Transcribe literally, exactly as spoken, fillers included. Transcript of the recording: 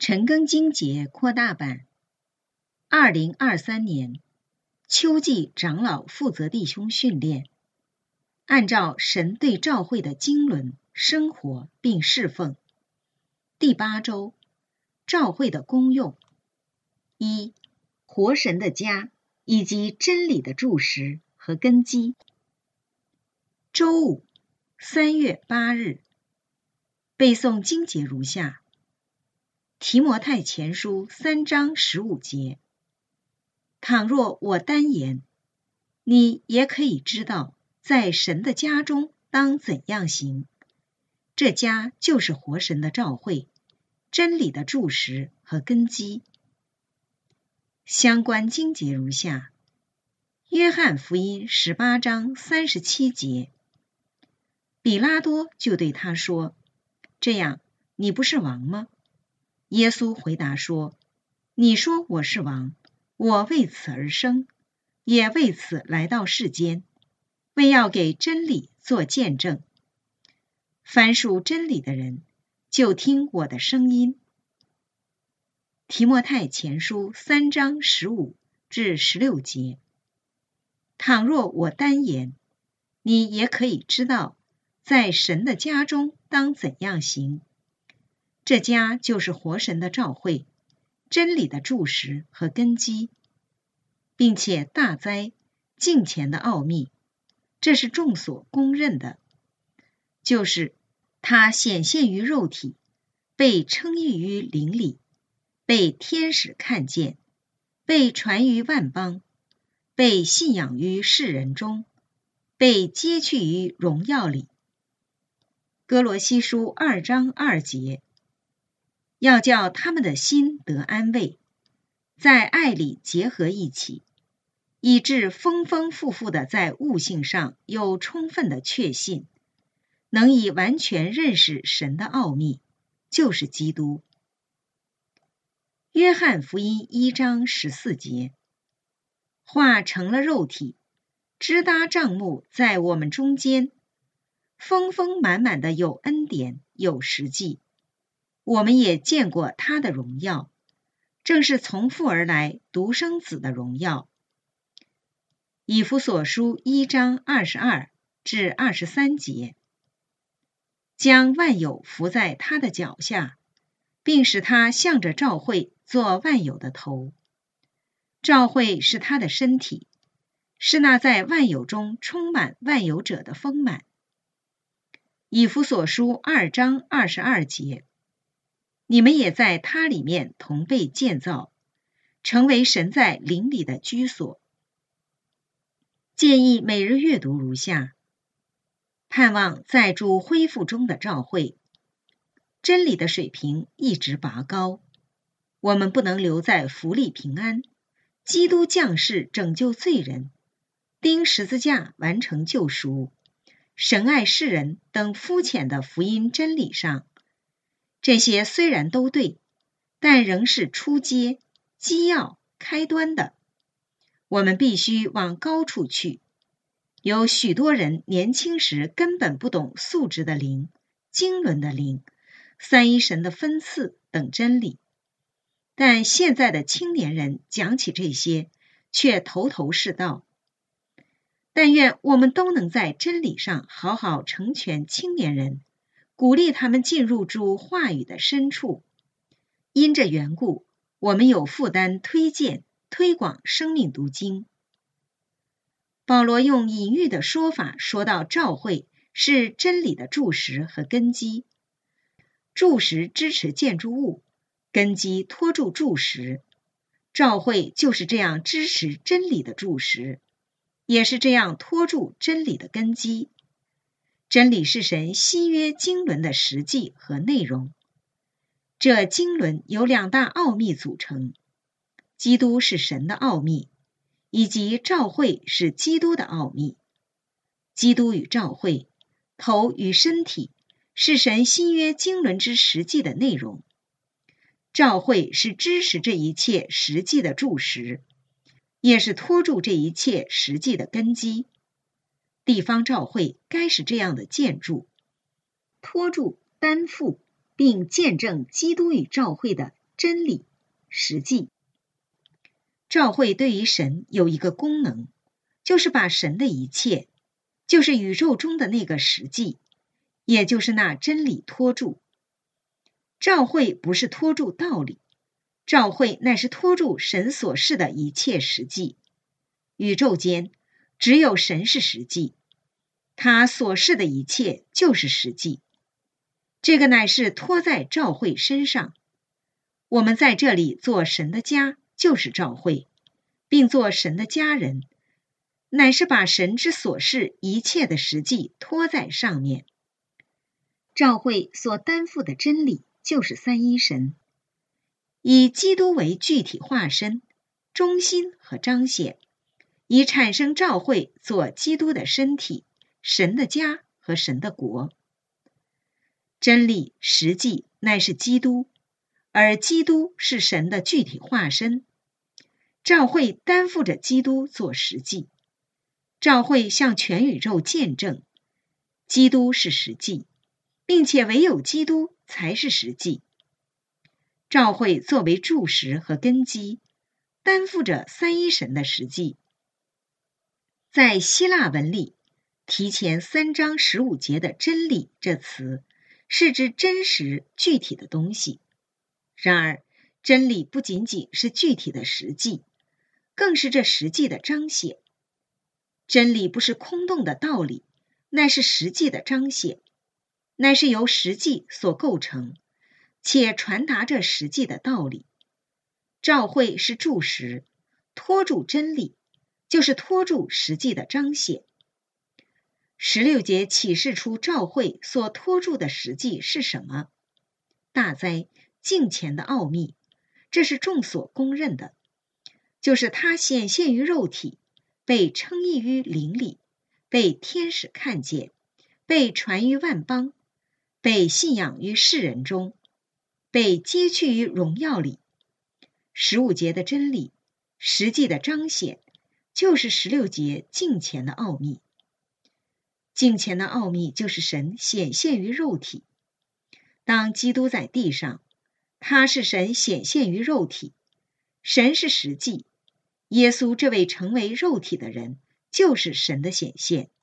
陈庚金节扩大版，二零二三年秋季长老负责弟兄训练，按照神对召会的经纶生活并侍奉。第八周，召会的功用：一、活神的家以及真理的柱石和根基。周五，三月八日，背诵经节如下：提摩太前书三章十五节，倘若我单言，你也可以知道，在神的家中当怎样行。这家就是活神的召会，真理的柱石和根基。相关经节如下：约翰福音十八章三十七节，比拉多就对他说：这样，你不是王吗？耶稣回答说：你说我是王，我为此而生，也为此来到世间，为要给真理做见证。凡属真理的人，就听我的声音。提摩太前书三章十五至十六节，倘若我单言，你也可以知道，在神的家中当怎样行。这家就是活神的召会，真理的柱石和根基，并且大哉敬虔的奥秘，这是众所公认的，就是他显现于肉体，被称誉于灵里，被天使看见，被传于万邦，被信仰于世人中，被接去于荣耀里。哥罗西书二章二节，要叫他们的心得安慰，在爱里结合一起，以致丰丰富富的在悟性上有充分的确信，能以完全认识神的奥秘，就是基督。约翰福音一章十四节，话成了肉体，支搭帐幕在我们中间，丰丰满满的有恩典有实际。我们也见过他的荣耀，正是从父而来独生子的荣耀。以弗所书一章二十二至二十三节，将万有伏在他的脚下，并使他向着召会做万有的头。召会是他的身体，是那在万有中充满万有者的丰满。以弗所书二章二十二节，你们也在他里面同被建造，成为神在灵里的居所。建议每日阅读如下：盼望在主恢复中的召会，真理的水平一直拔高，我们不能留在福利平安，基督降世拯救罪人，钉十字架完成救赎，神爱世人等肤浅的福音真理上。这些虽然都对，但仍是初阶、基要、开端的。我们必须往高处去。有许多人年轻时根本不懂素质的灵、经纶的灵、三一神的分赐等真理，但现在的青年人讲起这些，却头头是道。但愿我们都能在真理上好好成全青年人，鼓励他们进入主话语的深处。因这缘故，我们有负担推荐、推广生命读经。保罗用隐喻的说法说到，召会是真理的柱石和根基。柱石支持建筑物，根基托住柱石。召会就是这样支持真理的柱石，也是这样托住真理的根基。真理是神新约经纶的实际和内容。这经纶由两大奥秘组成，基督是神的奥秘，以及召会是基督的奥秘。基督与召会，头与身体，是神新约经纶之实际的内容。召会是支持这一切实际的柱石，也是托住这一切实际的根基。地方召会该是这样的建筑，托住、担负并见证基督与召会的真理、实际。照会对于神有一个功能，就是把神的一切，就是宇宙中的那个实际，也就是那真理托住。照会不是托住道理，照会乃是托住神所示的一切实际。宇宙间只有神是实际，他所示的一切就是实际。这个乃是托在照会身上。我们在这里做神的家，就是照会，并做神的家人，乃是把神之所示一切的实际托在上面。照会所担负的真理就是三一神，以基督为具体化身、中心和彰显，以产生照会做基督的身体、神的家和神的国。真理、实际乃是基督，而基督是神的具体化身。照会担负着基督做实际，照会向全宇宙见证，基督是实际，并且唯有基督才是实际。照会作为柱石和根基，担负着三一神的实际。在希腊文里，提前三章十五节的真理这词是指真实具体的东西。然而，真理不仅仅是具体的实际，更是这实际的彰显。真理不是空洞的道理，乃是实际的彰显，乃是由实际所构成，且传达着实际的道理。照会是柱石，托住真理，就是托住实际的彰显。十六节启示出照会所托住的实际是什么？大哉，敬虔的奥秘，这是众所公认的，就是它显现于肉体，被称义于灵里，被天使看见，被传于万邦，被信仰于世人中，被接去于荣耀里。十五节的真理，实际的彰显，就是十六节敬虔的奥秘。敬虔的奥秘就是神显现于肉体。当基督在地上，他是神显现于肉体，神是实际，耶稣这位成为肉体的人就是神的显现。